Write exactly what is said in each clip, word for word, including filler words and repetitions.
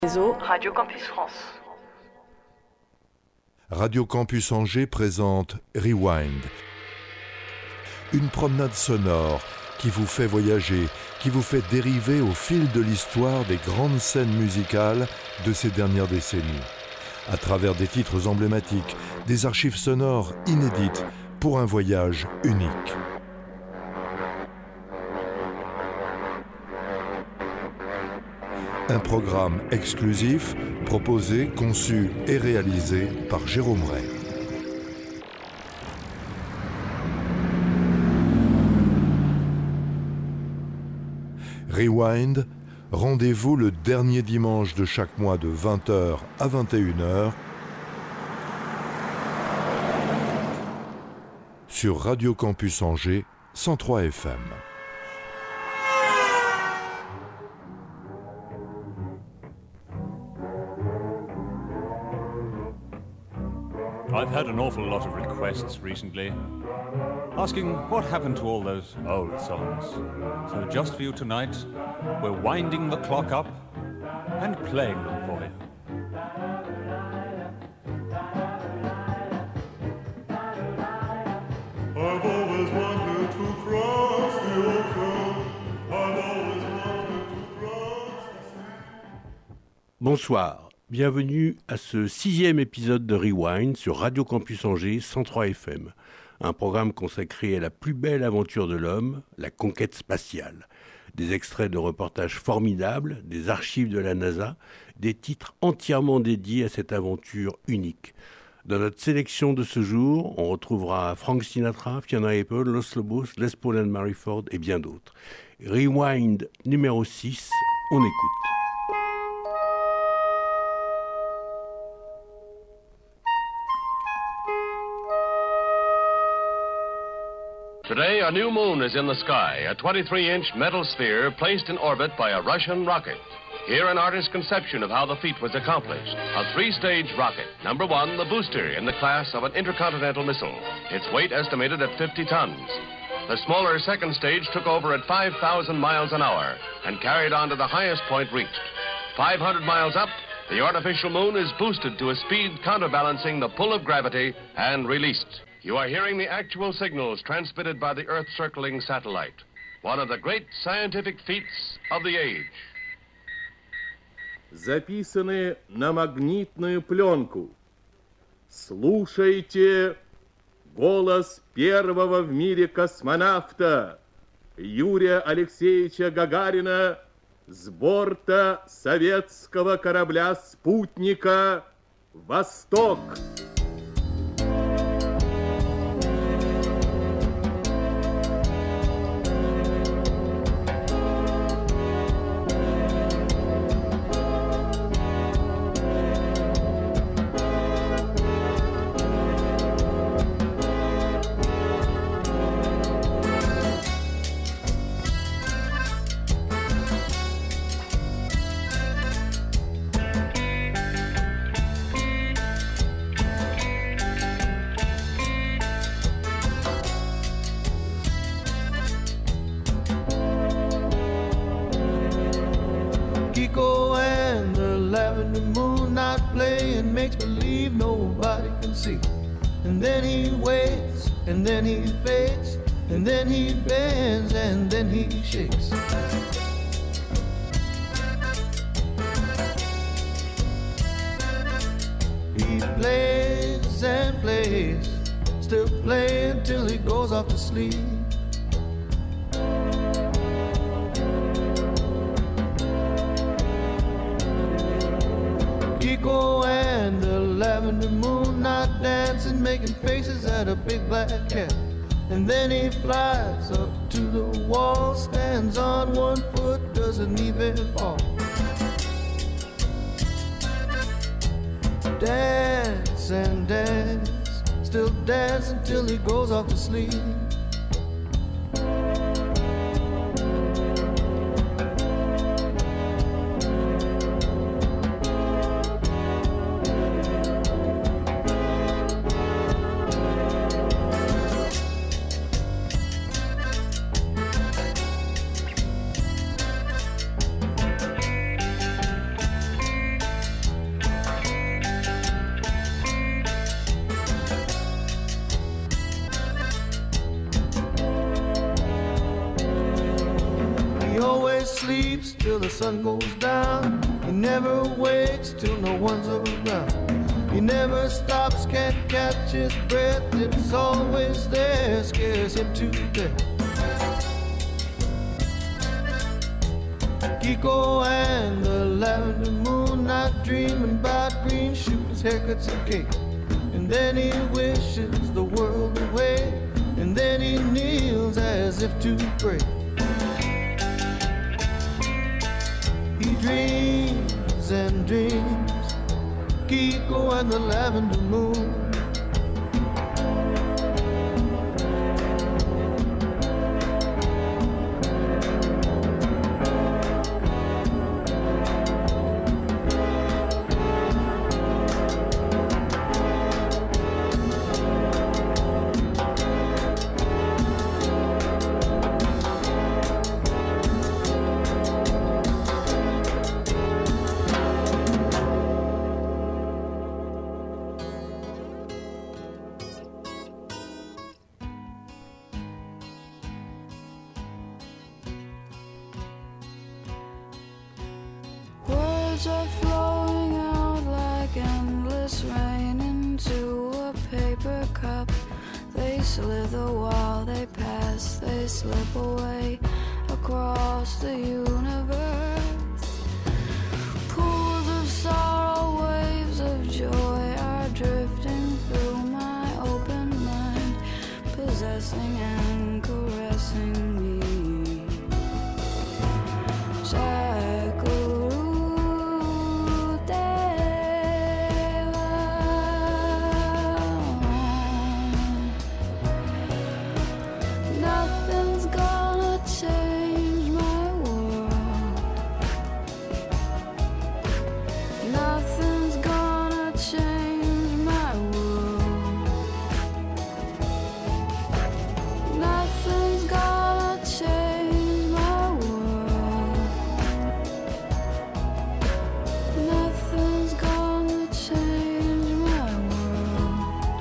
Réseau Radio Campus France. Radio Campus Angers présente Rewind. Une promenade sonore qui vous fait voyager, qui vous fait dériver au fil de l'histoire des grandes scènes musicales de ces dernières décennies, à travers des titres emblématiques, des archives sonores inédites pour un voyage unique. Un programme exclusif, proposé, conçu et réalisé par Jérôme Ray. Rewind, rendez-vous le dernier dimanche de chaque mois de vingt heures à vingt et une heures sur Radio Campus Angers cent trois F M. I've had an awful lot of requests recently, asking what happened to all those old songs. So just for you tonight, we're winding the clock up and playing them for you. I've always wanted to cross the ocean. I've always wanted to cross the sea. Bonsoir. Bienvenue à ce sixième épisode de Rewind sur Radio Campus Angers cent trois F M, un programme consacré à la plus belle aventure de l'homme, la conquête spatiale. Des extraits de reportages formidables, des archives de la NASA, des titres entièrement dédiés à cette aventure unique. Dans notre sélection de ce jour, on retrouvera Frank Sinatra, Fiona Apple, Los Lobos, Les Paul and Mary Ford et bien d'autres. Rewind numéro six, on écoute. Today, a new moon is in the sky, a twenty-three inch metal sphere placed in orbit by a Russian rocket. Here, an artist's conception of how the feat was accomplished. A three-stage rocket. Number one, the booster, in the class of an intercontinental missile. Its weight estimated at fifty tons. The smaller second stage took over at five thousand miles an hour and carried on to the highest point reached. five hundred miles up, the artificial moon is boosted to a speed counterbalancing the pull of gravity and released. You are hearing the actual signals transmitted by the Earth-circling satellite, one of the great scientific feats of the age. Записаны на магнитную пленку. Слушайте голос первого в мире космонавта Юрия Алексеевича Гагарина с борта советского корабля «Спутника» «Восток». Kiko and the lavender moon not playing, makes believe nobody can see. And then he waits, and then he fades, and then he bends, and then he shakes. He plays and plays, still playing till he goes off to sleep. Kiko and the lavender moon not dancing, making faces at a big black cat. And then he flies up to the wall, stands on one foot, doesn't even fall. Dance and dance, still dance until he goes off to sleep. sun goes down. He never wakes till no one's around. He never stops, can't catch his breath. It's always there, scares him to death. Kiko and the lavender moon, not dreaming about green shoes, haircuts and cake. And then he wishes the world away, and then he kneels as if to pray. He dreams and dreams, Kiko and the lavender moon. Words are flowing out like endless rain into a paper cup. They slither while they pass, they slip away across the universe. Pools of sorrow, waves of joy are drifting through my open mind, possessing and caressing me. Nothing's gonna change my world. Nothing's gonna change my world. Nothing's gonna change my world. Nothing's gonna change my world.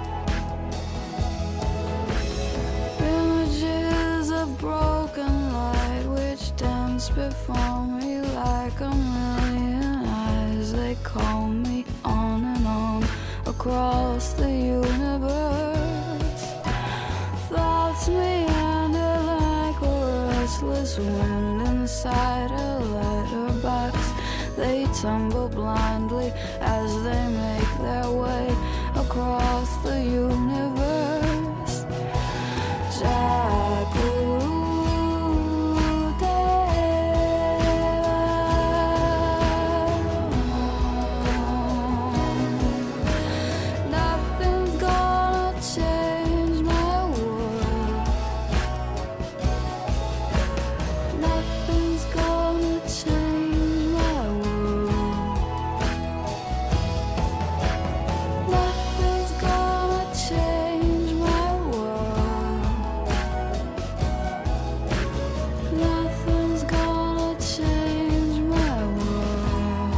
Images of broken light which dance before me like a million eyes. They call me on and on across the universe. Thoughts meander like a restless wind inside a letterbox. They tumble blindly as they make their way across the universe. Nothing's gonna change my world. Nothing's gonna change my world. Nothing's gonna change my world. Nothing's gonna change my world.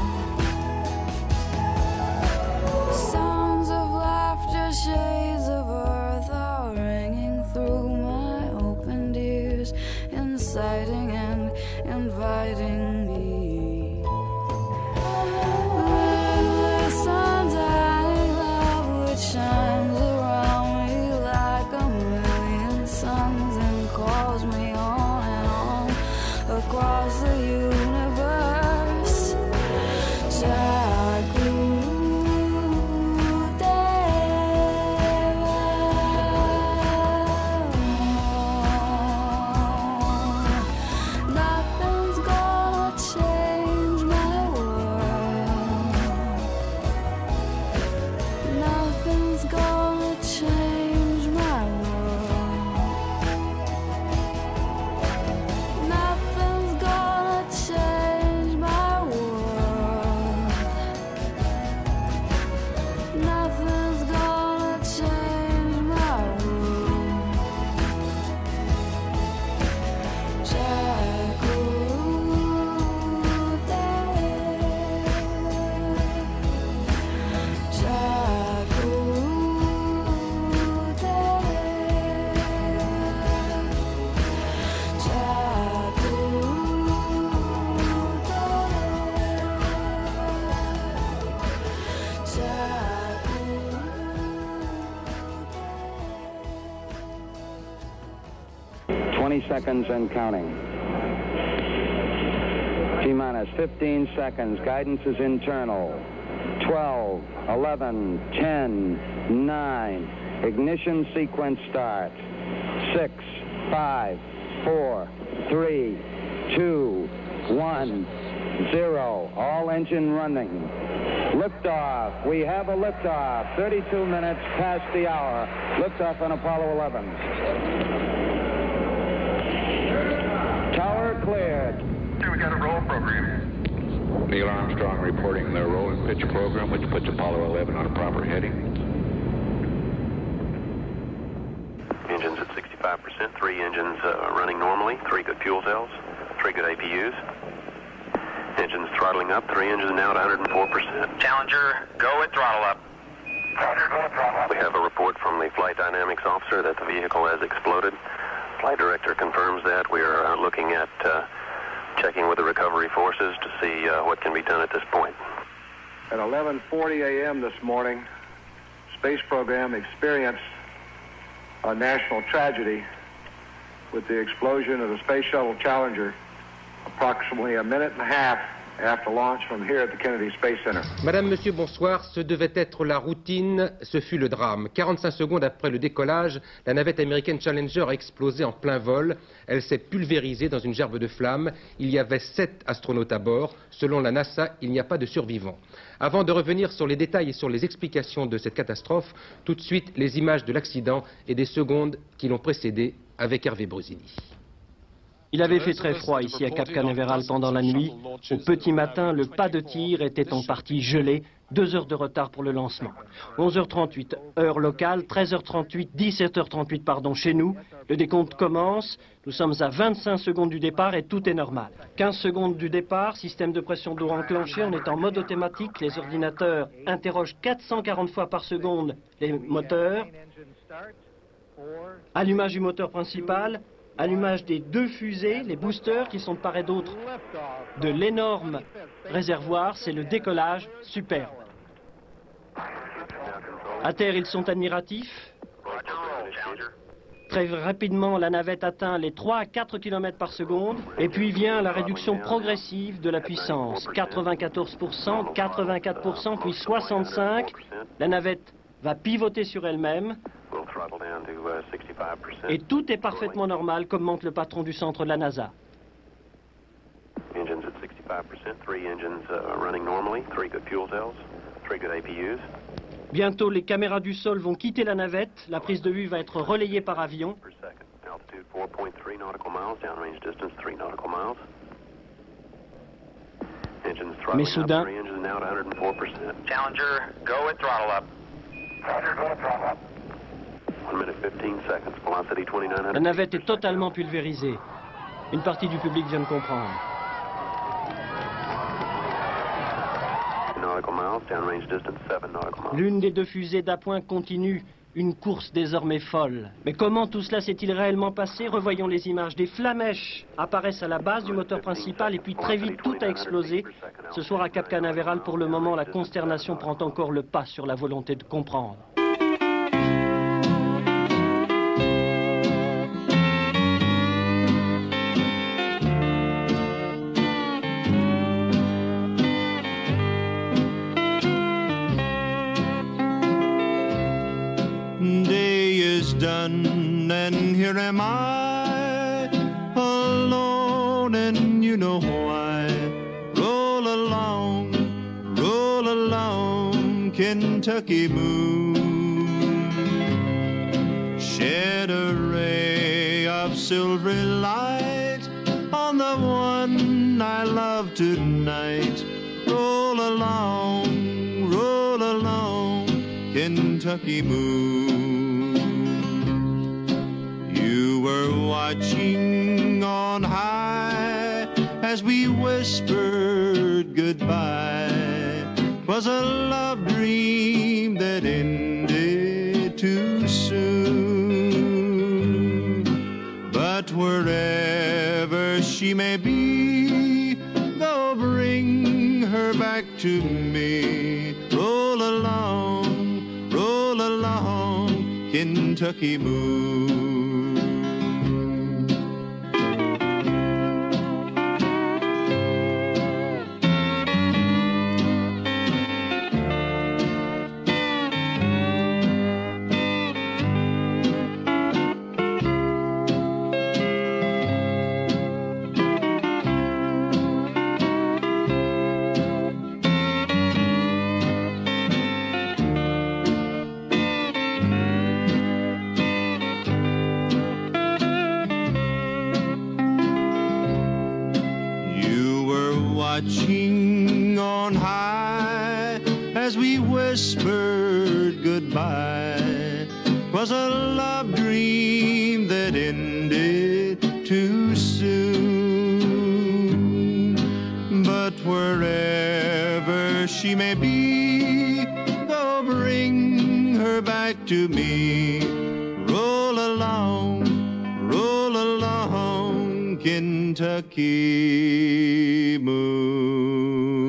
Sounds of laughter, shades of earth are ringing through my opened ears, inciting and inviting me. Endless undying love which shines around me like a million suns and calls me on and on across the universe. Nothing's gonna change my world. Nothing's gonna change my world. Nothing's gonna change my world. twenty seconds and counting. T-minus fifteen seconds. Guidance is internal. twelve, eleven, ten, nine. Ignition sequence start. six, five, four, three, two, one, zero. All engine running. Liftoff. We have a liftoff. thirty-two minutes past the hour. Liftoff on Apollo eleven. Tower cleared. We got a roll program. Neil Armstrong reporting the roll and pitch program, which puts Apollo eleven on a proper heading. Engines at sixty-five percent. Three engines uh, running normally. Three good fuel cells. Three good A P Us. Engines throttling up. Three engines now at one hundred four percent. Challenger, go at throttle up. Challenger, go at throttle up. We have a report from the flight dynamics officer that the vehicle has exploded. Flight director confirms that. We are uh, looking at uh, checking with the recovery forces to see uh, what can be done at this point. At eleven forty a m this morning, space program experienced a national tragedy with the explosion of the Space Shuttle Challenger approximately a minute and a half after launch from here at the Kennedy Space Center. Madame, Monsieur, bonsoir. Ce devait être la routine, ce fut le drame. quarante-cinq secondes après le décollage, la navette américaine Challenger a explosé en plein vol. Elle s'est pulvérisée dans une gerbe de flammes. Il y avait sept astronautes à bord. Selon la NASA, il n'y a pas de survivants. Avant de revenir sur les détails et sur les explications de cette catastrophe, tout de suite les images de l'accident et des secondes qui l'ont précédé avec Hervé Brosini. Il avait fait très froid ici à Cap Canaveral pendant la nuit. Au petit matin, le pas de tir était en partie gelé. Deux heures de retard pour le lancement. onze heures trente-huit, heure locale, treize heures trente-huit, dix-sept heures trente-huit, pardon, chez nous. Le décompte commence. Nous sommes à vingt-cinq secondes du départ et tout est normal. quinze secondes du départ, système de pression d'eau enclenché. On est en mode automatique. Les ordinateurs interrogent quatre cent quarante fois par seconde les moteurs. Allumage du moteur principal. Allumage des deux fusées, les boosters qui sont de part et d'autre de l'énorme réservoir. C'est le décollage superbe. À terre, ils sont admiratifs. Très rapidement, la navette atteint les trois à quatre kilomètres par seconde. Et puis vient la réduction progressive de la puissance. quatre-vingt-quatorze pour cent, quatre-vingt-quatre pour cent, puis soixante-cinq pour cent. La navette va pivoter sur elle-même. Et tout est parfaitement normal, comme montre le patron du centre de la NASA. Engines at sixty-five percent, three engines uh, running normally, three good fuel cells, three good A P Us. Bientôt, les caméras du sol vont quitter la navette. La prise de vue va être relayée par avion. Altitude four point three nautical miles, downrange distance three nautical miles. Engines Mais throttling soudain, up, three engines now at one hundred four percent. Challenger, go at throttle up. Challenger, go at throttle up. one minute fifteen seconds, velocity twenty-nine hundred. la navette est totalement pulvérisée. Une partie du public vient de comprendre. Nautical miles, downrange distance seven nautical miles. L'une des deux fusées d'appoint continue une course désormais folle. Mais comment tout cela s'est-il réellement passé? Revoyons les images. Des flamèches apparaissent à la base du moteur principal et puis très vite tout a explosé. Ce soir à Cap Canaveral, pour le moment, la consternation prend encore le pas sur la volonté de comprendre. Done, and here am I, alone, and you know why. Roll along, roll along, Kentucky moon. Shed a ray of silvery light on the one I love tonight. Roll along, roll along, Kentucky moon. You were watching on high as we whispered goodbye. 'Twas a love dream that ended too soon. But wherever she may be, go bring her back to me. Roll along, roll along, Kentucky moon. as we whispered goodbye. 'Twas a love dream that ended too soon. But wherever she may be, oh, bring her back to me. Roll along, roll along, Kentucky moon.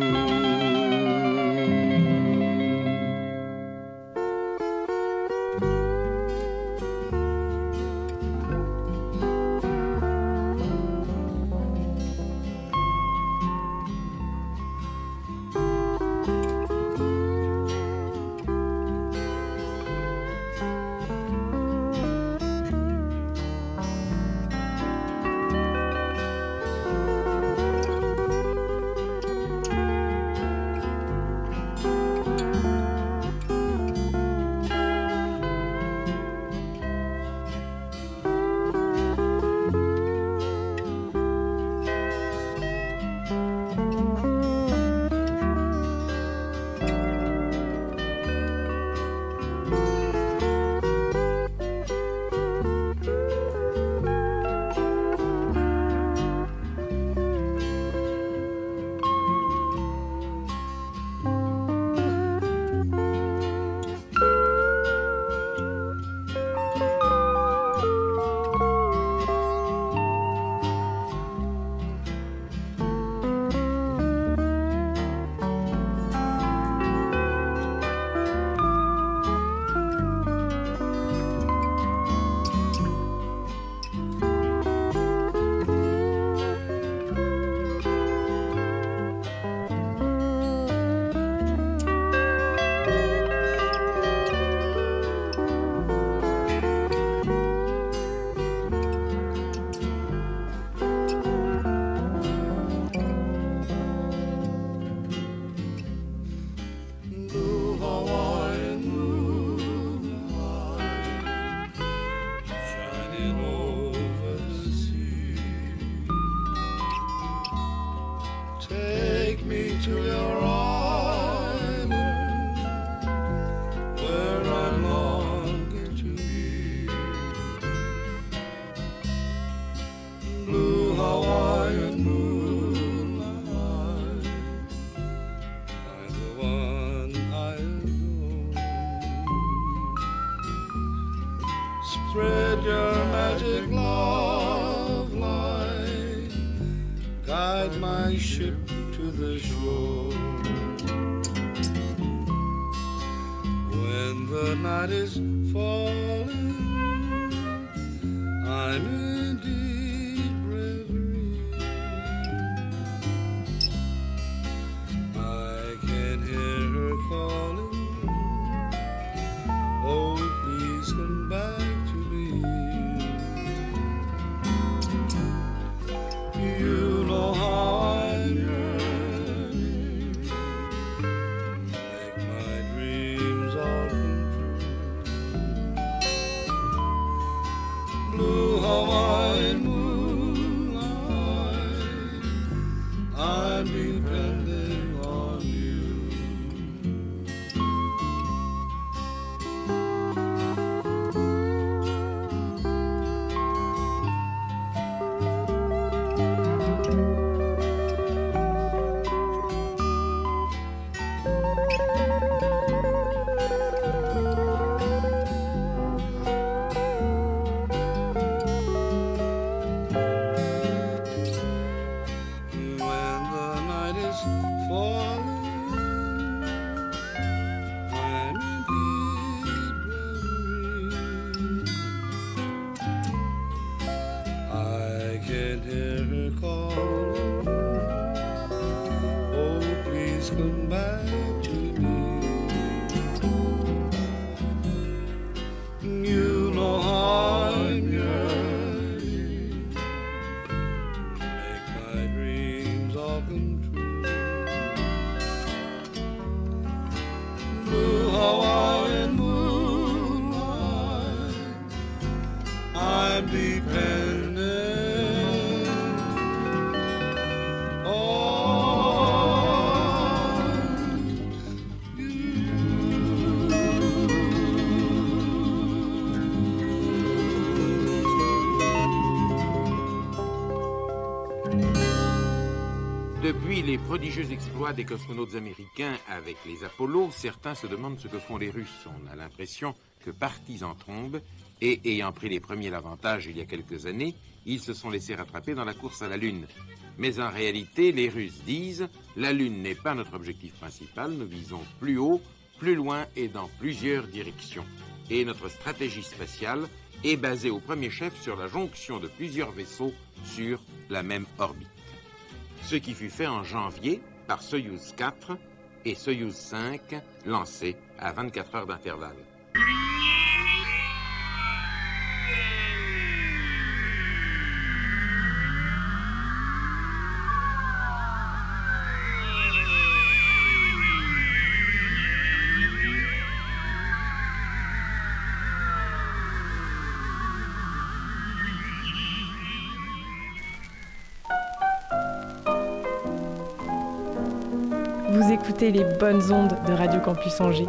Spread your magic love light, guide my ship to the shore. When the night is falling, I'm in deep reverie. I can hear her calling, oh, please come back. You know how I'm yearning, make my dreams all come true. les prodigieux exploits des cosmonautes américains avec les Apollo, certains se demandent ce que font les Russes. On a l'impression que partis en trombe, et ayant pris les premiers l'avantage il y a quelques années, ils se sont laissés rattraper dans la course à la Lune. Mais en réalité, les Russes disent « La Lune n'est pas notre objectif principal, nous visons plus haut, plus loin et dans plusieurs directions. Et notre stratégie spatiale est basée au premier chef sur la jonction de plusieurs vaisseaux sur la même orbite. » Ce qui fut fait en janvier par Soyouz quatre et Soyouz cinq, lancés à vingt-quatre heures d'intervalle. Vous écoutez les bonnes ondes de Radio Campus Angers.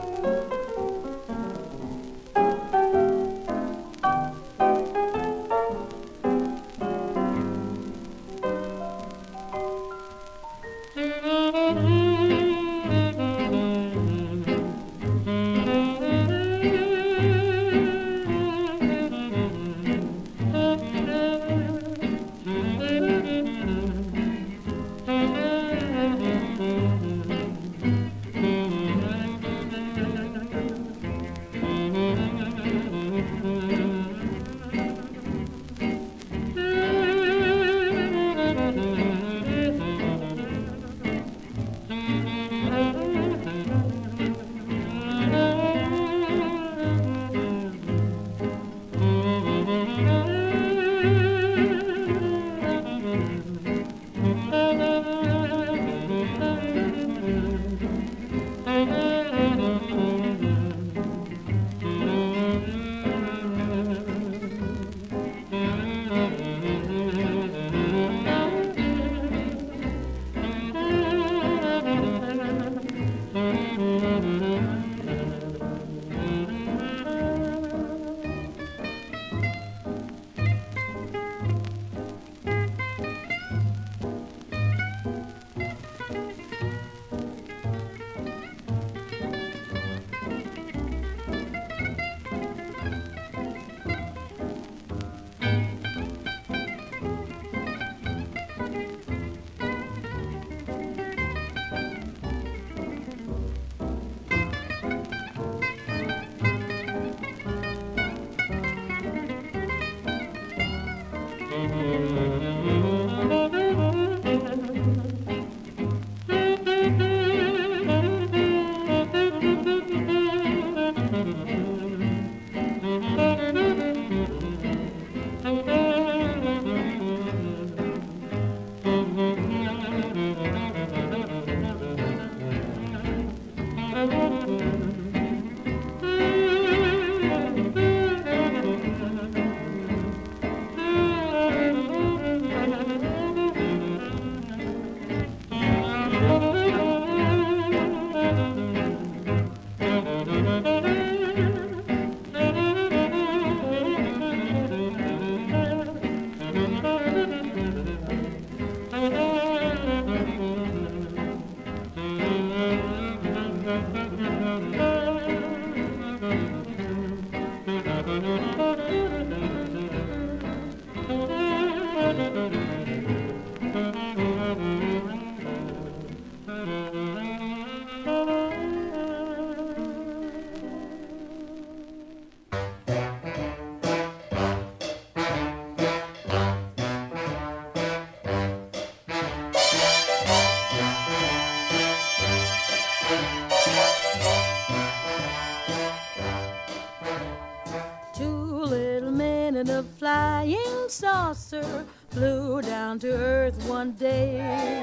Saucer flew down to earth one day.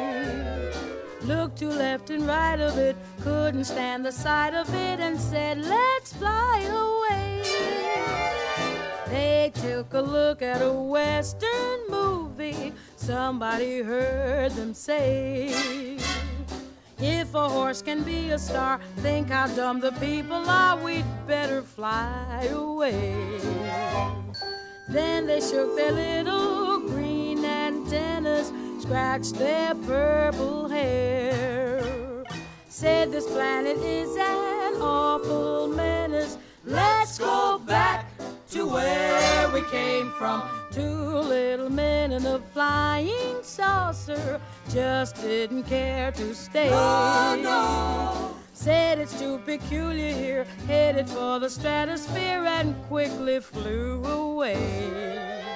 Looked to left and right of it, couldn't stand the sight of it, and said, let's fly away. They took a look at a Western movie, somebody heard them say, if a horse can be a star, think how dumb the people are, we'd better fly away. Then they shook their little green antennas, scratched their purple hair. Said this planet is an awful menace. Let's go back to where we came from. Two little men in a flying saucer just didn't care to stay. No, no. Said it's too peculiar here, headed for the stratosphere, and quickly flew away.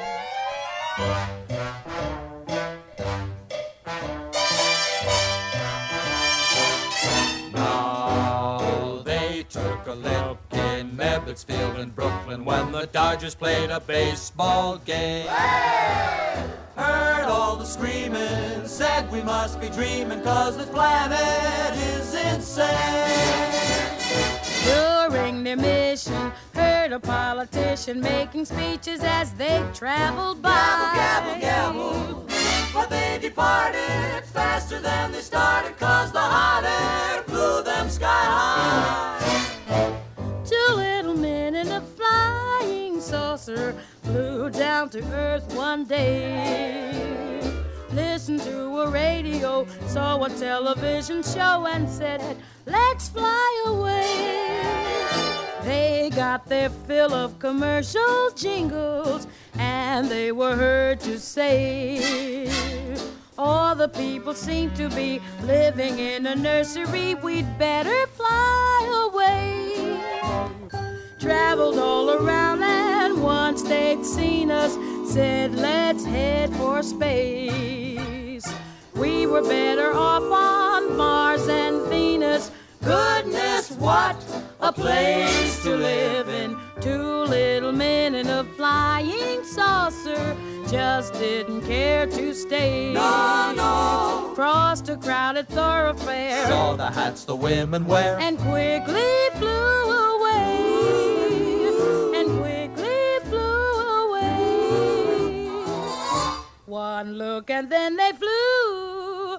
Now they took a look in Ebbets Field in Brooklyn when the Dodgers played a baseball game. Hey! Heard all the screaming, said we must be dreaming, 'cause this planet is insane. During their mission, heard a politician making speeches as they traveled by. Gabble, gabble, gabble. But they departed faster than they started, 'cause the hot air blew them sky high. Two little men in a flying saucer flew down to earth one day. Listened to a radio, saw a television show, and said, let's fly away. They got their fill of commercial jingles, and they were heard to say, all the people seem to be living in a nursery, we'd better fly away. Traveled all around, and once they'd seen us, said, let's head for space. We were better off on Mars and Venus. Goodness, what a place to live in. Two little men in a flying saucer just didn't care to stay. No, no. Crossed a crowded thoroughfare, saw the hats the women wear, and quickly flew away. And quickly flew away. One look and then they flew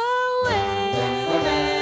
away.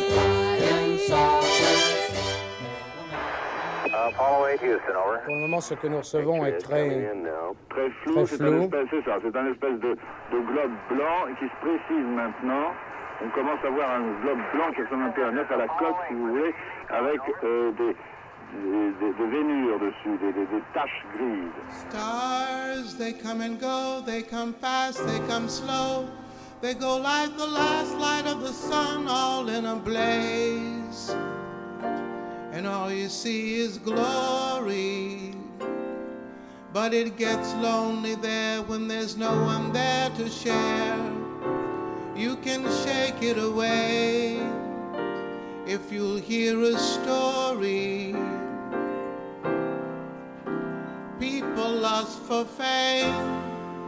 Pour le moment, ce que nous recevons est très, très flou. très C'est flou. un espèce, c'est ça, c'est un espèce de, de globe blanc qui se précise maintenant. On commence à voir un globe blanc qui ressemble un peu à un œuf à la coque, si vous voulez, avec euh, des, des, des, des vénures dessus, des, des, des taches grises. Stars, they come and go, they come fast, they come slow. They go like the last light of the sun, all in a blaze. And all you see is glory. But it gets lonely there when there's no one there to share. You can shake it away if you'll hear a story. People lust for fame,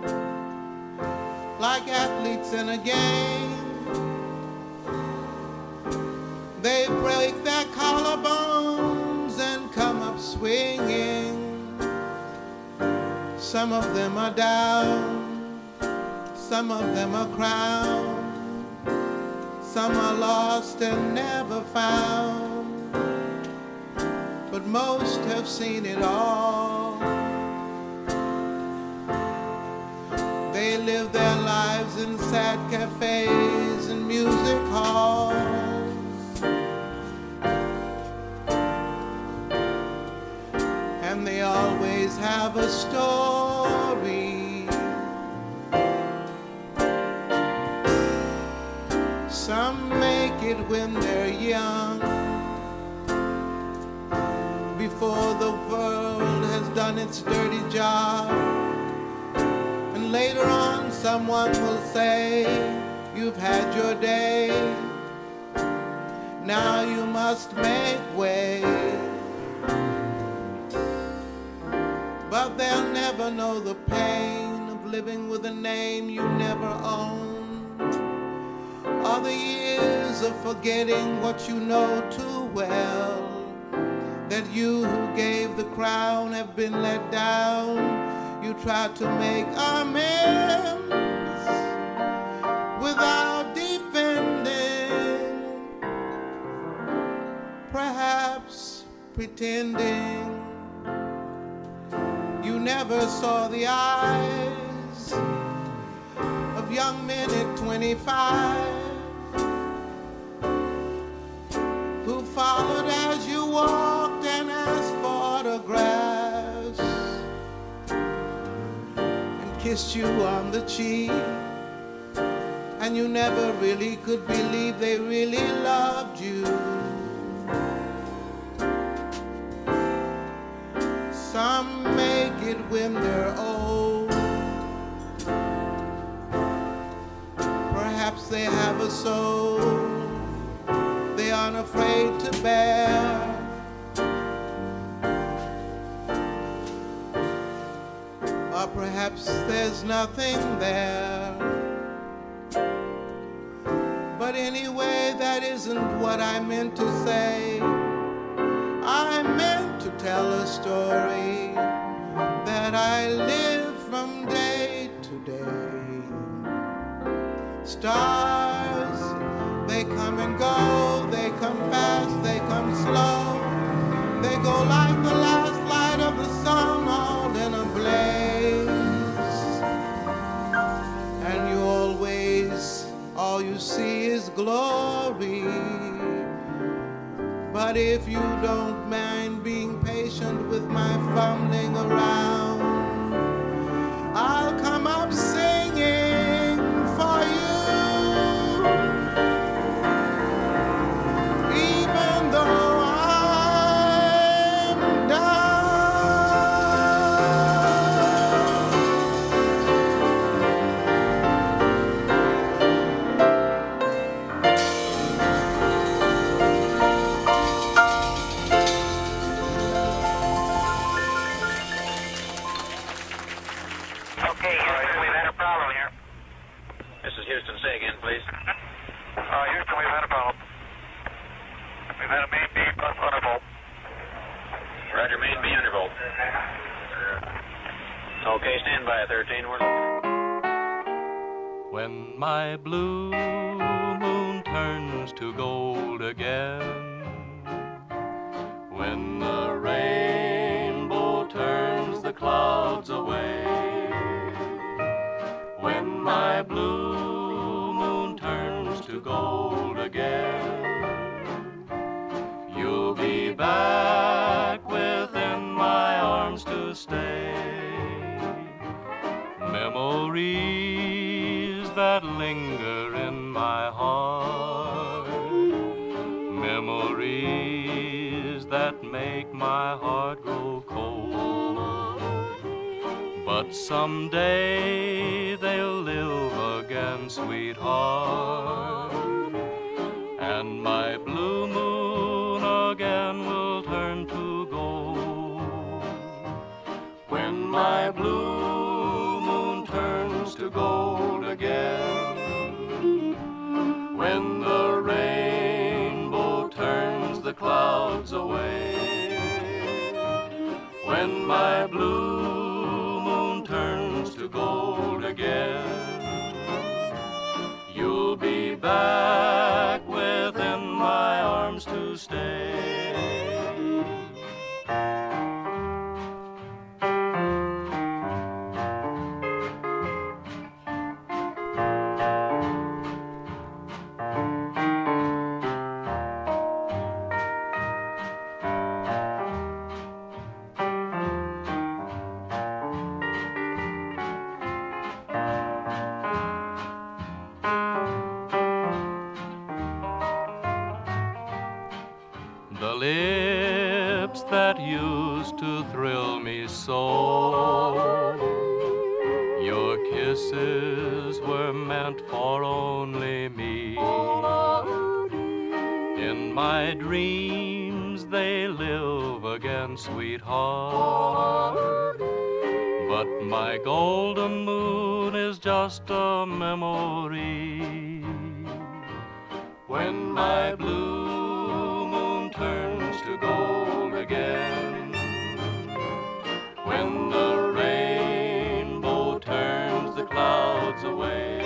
like athletes in a game. They break their collarbones and come up swinging. Some of them are down, some of them are crowned. Some are lost and never found, but most have seen it all. They live their lives in sad cafes and music halls. And they always have a story. Some make it when they're young, before the world has done its dirty job. And later on someone will say, you've had your day, now you must make way. But they'll never know the pain of living with a name you never owned, or the years of forgetting what you know too well, that you who gave the crown have been let down. You try to make amends without defending, perhaps pretending. You never saw the eyes of of young men at twenty-five who followed as you walked and asked for autographs and kissed you on the cheek, and you never really could believe they really loved you. Some make it when they're old. Perhaps they have a soul they aren't afraid to bear. Or perhaps there's nothing there. But anyway, that isn't what I meant to say. I meant to tell a story that I live from day to day. Stars, they come and go, they come fast, they come slow. They go like the last light of the sun, all in a blaze. And you always, all you see is glory. But if you don't mind being patient with my fumbling around, I'll come up singing for you, even though I'm Houston, say again, please. Uh, Houston, we've had a problem. We've had a main B plus undervolt. Roger, main B undervolt. Okay, stand by, thirteen. We're When my blue moon turns to gold again, when the rainbow turns the clouds away, when my blue to gold again, you'll be back within my arms to stay. Memories that linger in my heart, memories that make my heart grow cold. But someday they'll live again, sweetheart, and my blue moon again will turn to gold. When my blue moon turns to gold again, when the rainbow turns the clouds away, when my blue moon turns to gold again, you'll be back within my arms to stay. The lips that used to thrill me so, your kisses were meant for only me. In my dreams they live again, sweetheart, but my golden moon is just a memory. When my blue turns to gold again, when the rainbow turns the clouds away,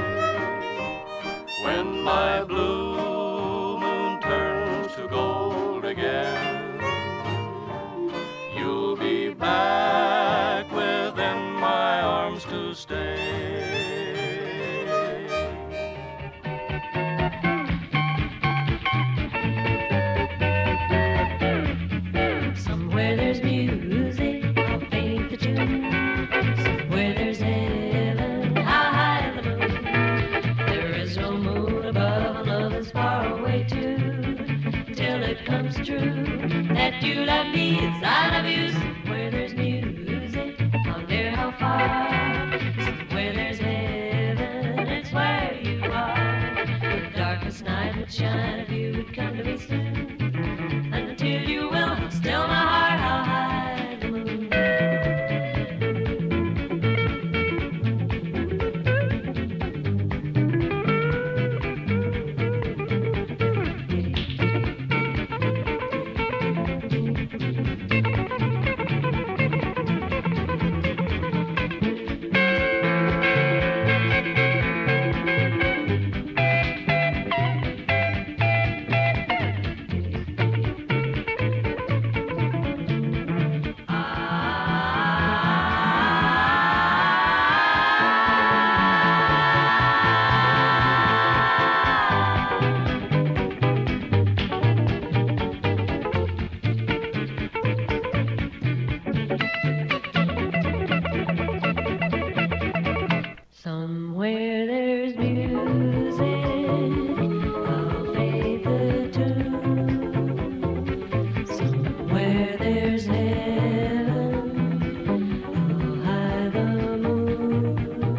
when my blue moon turns to gold again, you'll be back within my arms to stay. comes true. That you love me, it's I love you. Where there's music, wonder how far. Where there's heaven, it's where you are. The darkest night would shine if you would come to me soon. And until you will, still my heart, I'll hide the moon. Somewhere there's music, I'll fade the tune. Somewhere there's heaven, I'll hide the moon.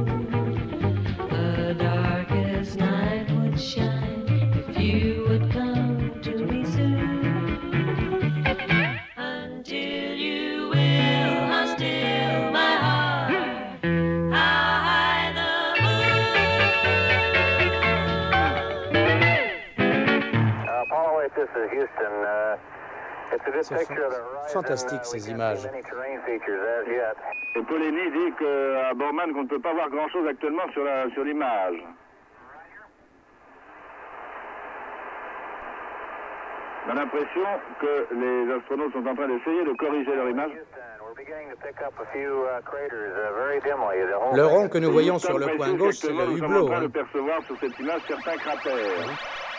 The darkest night would shine if you would come to me soon. Until you will, I'll still my heart. I'll hide the Apollo eight, this is Houston. Uh, it's a good C'est picture of the horizon. fantastique ces images. Any terrain features as yet. Et Polény dit que, à Borman qu'on ne peut pas voir grand-chose actuellement sur la sur l'image. On a l'impression que les astronautes sont en train d'essayer de corriger leur image. Le rond que nous voyons sur le coin gauche, c'est le Nous sommes en hublot. train de hein. percevoir sur cette image certains cratères.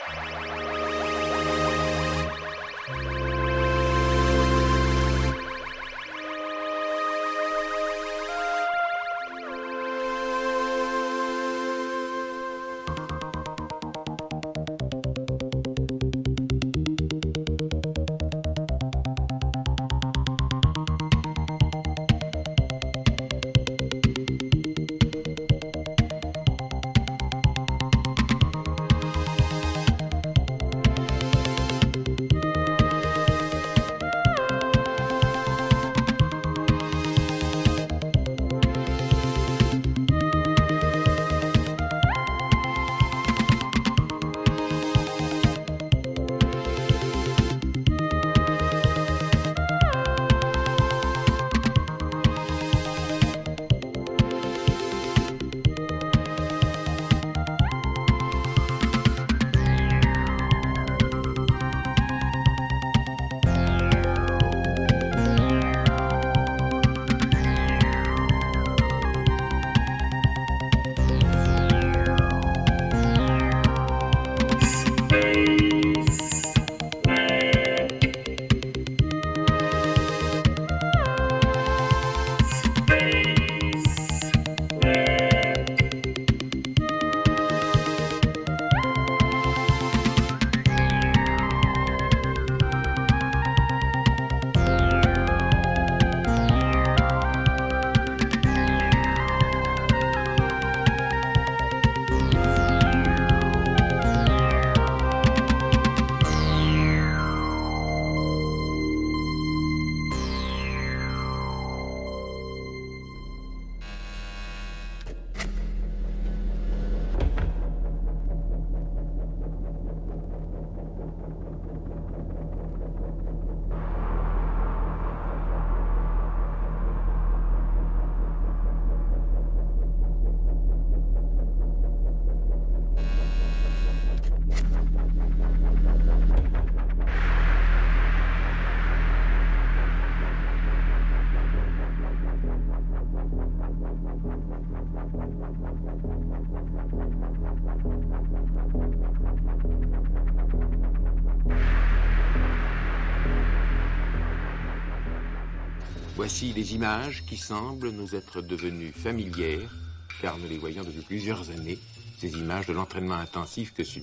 Voici les images qui semblent nous être devenues familières, car nous les voyons depuis plusieurs années, ces images de l'entraînement intensif que subissent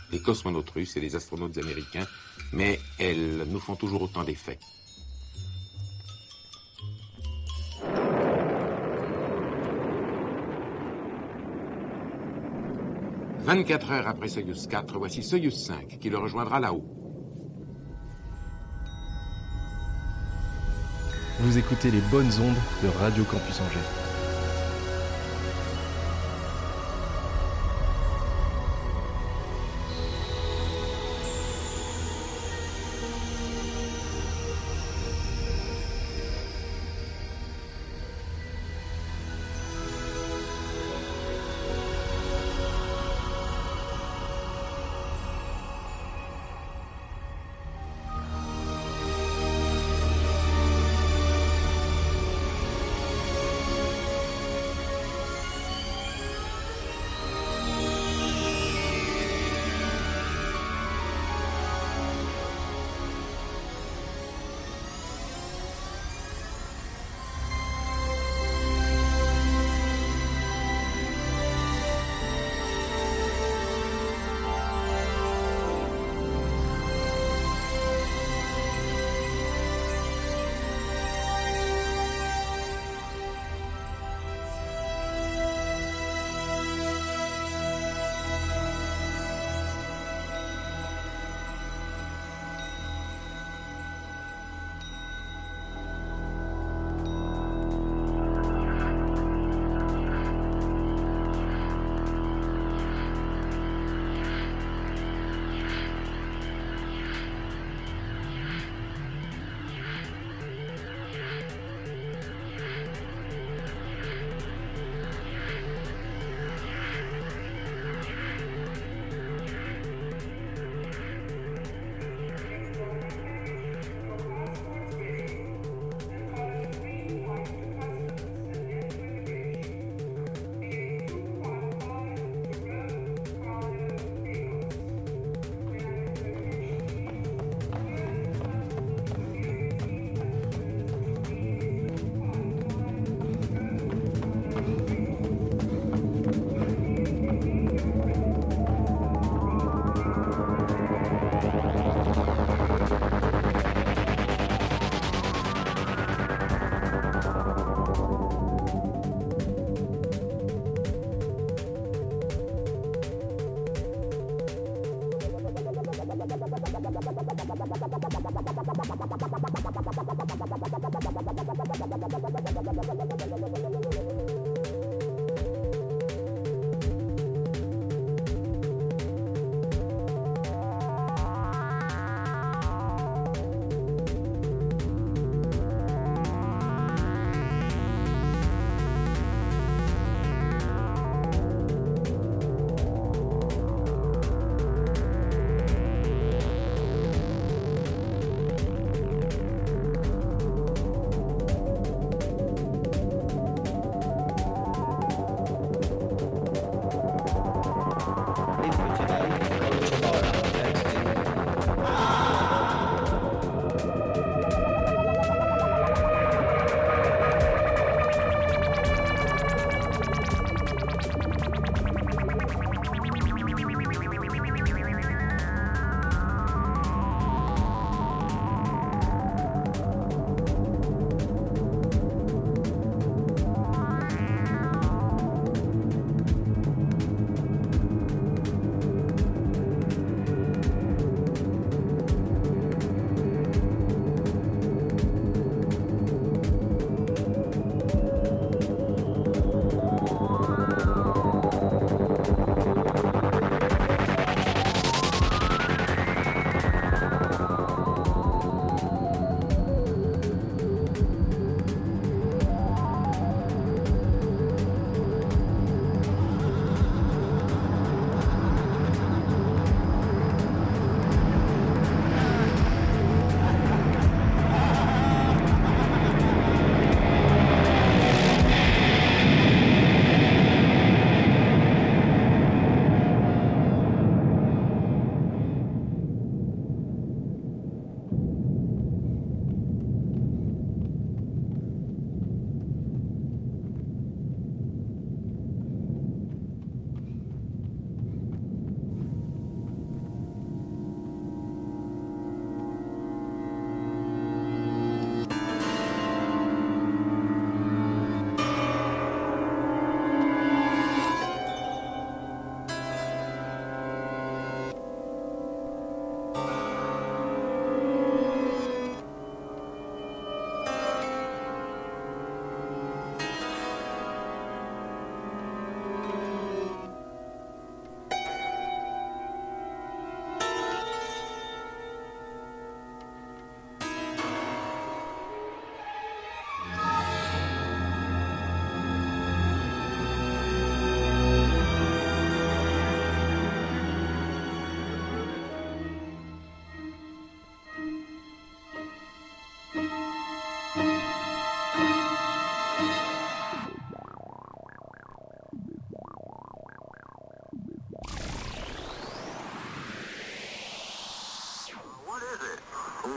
les cosmonautes russes et les astronautes américains, mais elles nous font toujours autant d'effet. vingt-quatre heures après Soyouz quatre, voici Soyouz cinq qui le rejoindra là-haut. Vous écoutez les bonnes ondes de Radio Campus Angers.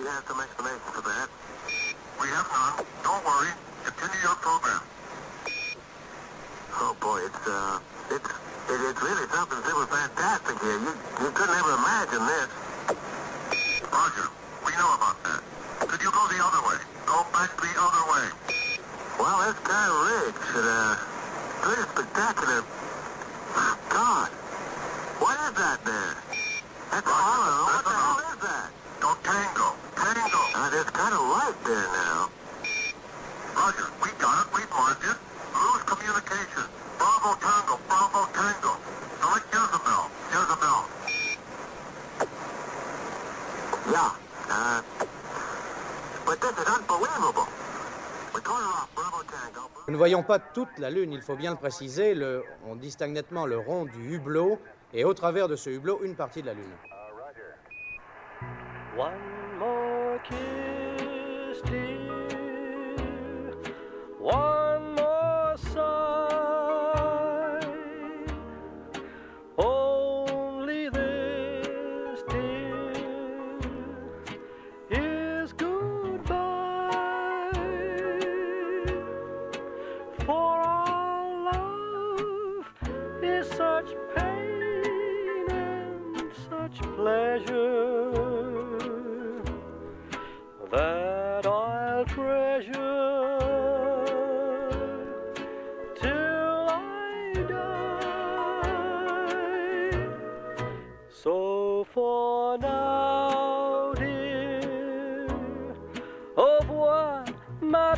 have some explanation for that. We have none. Don't worry. Continue your program. Oh boy, it's uh, it's it, it's really something super fantastic here. You you couldn't ever imagine this. Roger. We know about that. Could you go the other way? Go back the other way. Well, that's kind of rich and uh, pretty spectacular. God, what is that there? That's Apollo. What the hell is that? Go Tango. Tango. Uh, there's kind of light there now. Roger. We got it. We've marked it. Lose communication. Bravo Tango. Bravo Tango. Select Jezebel. Jezebel. Yeah. Uh, but this is unbelievable. We call her off. Bravo Tango. Nous ne voyons pas toute la Lune, il faut bien le préciser. Le, on distingue nettement le rond du hublot et au travers de ce hublot, une partie de la Lune. One more kiss, dear. One more sigh. Only this, dear, is goodbye. For our love is such pain and such pleasure that I'll treasure till I die. So for now, dear, au revoir, ma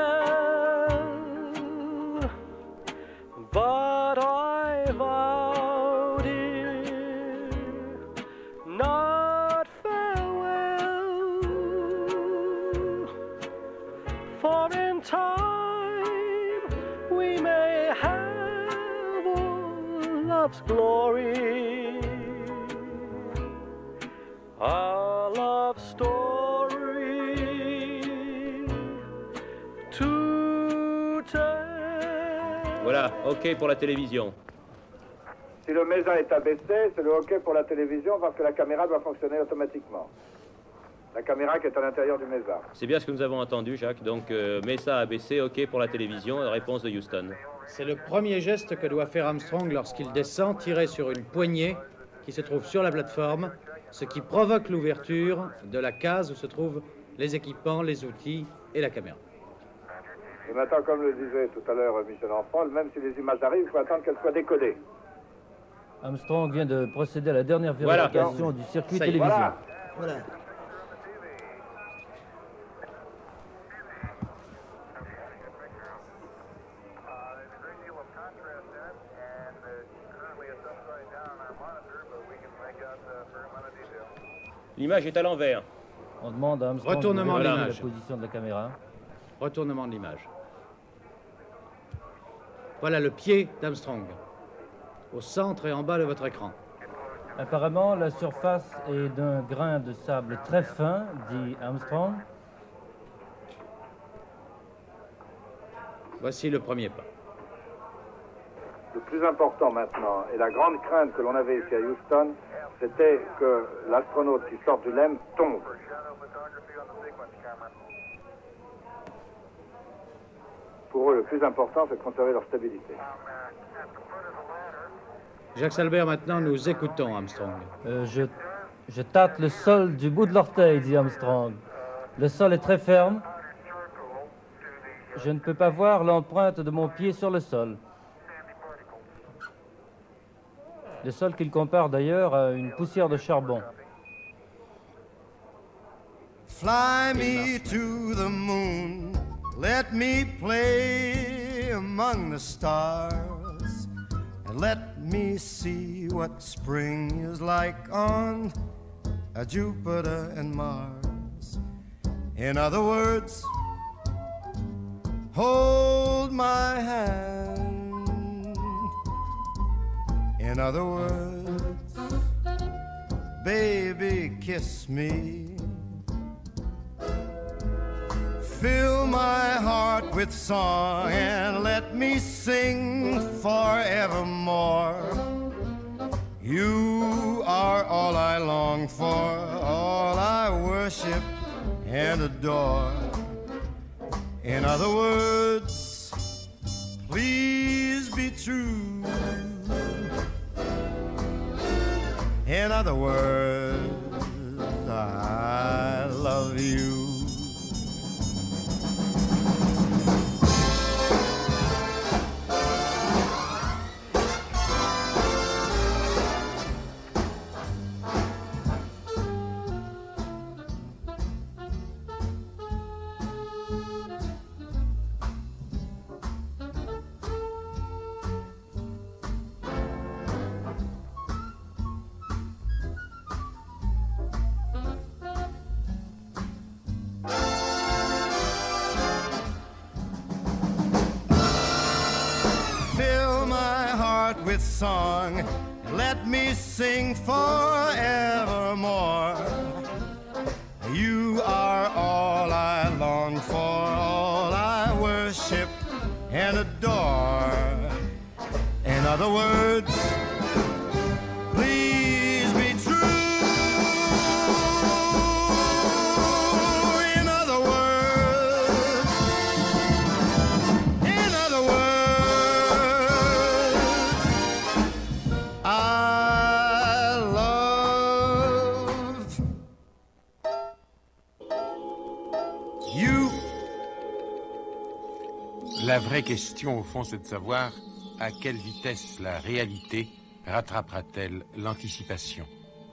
belle. But I vow, dear, not farewell. For in time we may have all love's glory, our love story to tell. Voilà, ok pour la télévision. Si le MESA est abaissé, c'est le OK pour la télévision parce que la caméra doit fonctionner automatiquement. La caméra qui est à l'intérieur du MESA. C'est bien ce que nous avons entendu, Jacques. Donc, euh, MESA abaissé, ok pour la télévision. Réponse de Houston. C'est le premier geste que doit faire Armstrong lorsqu'il descend, tiré sur une poignée qui se trouve sur la plateforme, ce qui provoque l'ouverture de la case où se trouvent les équipements, les outils et la caméra. Et maintenant, comme le disait tout à l'heure Michel Enfant, même si les images arrivent, il faut attendre qu'elles soient décodées. Armstrong vient de procéder à la dernière vérification voilà. du circuit Ça y est, télévision. Voilà. Voilà. L'image est à l'envers. On demande à Armstrong Retournement de de l'image. la position de la caméra. Retournement de l'image. Voilà le pied d'Armstrong, au centre et en bas de votre écran. Apparemment, la surface est d'un grain de sable très fin, dit Armstrong. Voici le premier pas. Le plus important maintenant, et la grande crainte que l'on avait ici à Houston, c'était que l'astronaute qui sort du L E M tombe. Pour eux, le plus important, c'est de conserver leur stabilité. Jacques Salbert, maintenant, nous écoutons Armstrong. Euh, je, je tâte le sol du bout de l'orteil, dit Armstrong. Le sol est très ferme. Je ne peux pas voir l'empreinte de mon pied sur le sol. Le sol qu'il compare d'ailleurs à une poussière de charbon. Fly me to the moon, let me play among the stars, and let me see what spring is like on uh, Jupiter and Mars. In other words, hold my hand. In other words, baby, kiss me. Fill my heart with song and let me sing forevermore. You are all I long for, all I worship and adore. In other words, please be true. In other words, I love you. With song, let me sing forevermore. You are all I long for, all I worship and adore. In other words, please be true. In other words, in other words, I love you. La vraie question, au fond, c'est de savoir à quelle vitesse la réalité rattrapera-t-elle l'anticipation.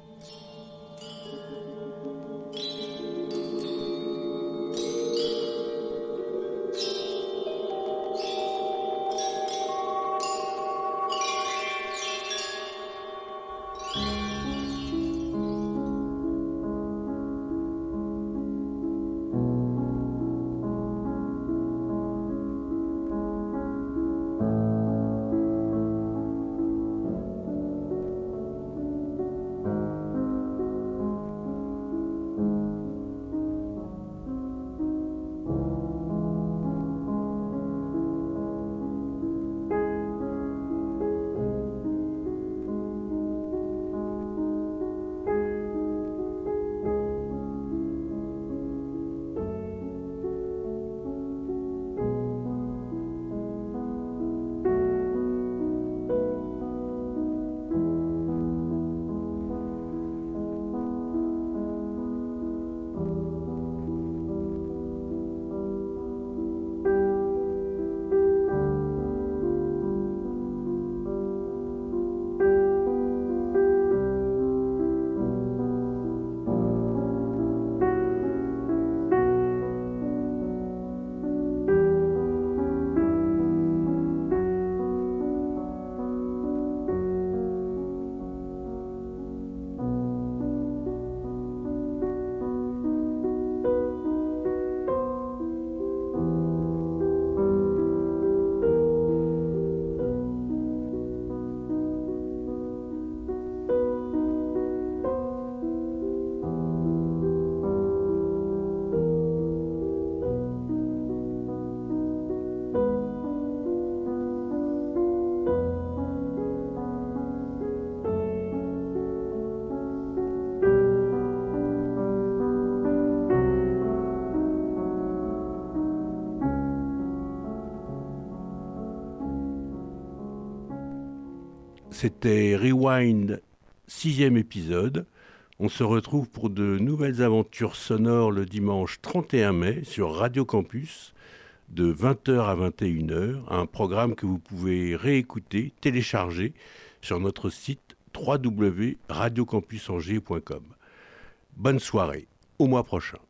C'était Rewind, sixième épisode. On se retrouve pour de nouvelles aventures sonores le dimanche trente et un mai sur Radio Campus de vingt heures à vingt et une heures. Un programme que vous pouvez réécouter, télécharger sur notre site w w w point radio campus angers point com. Bonne soirée, au mois prochain.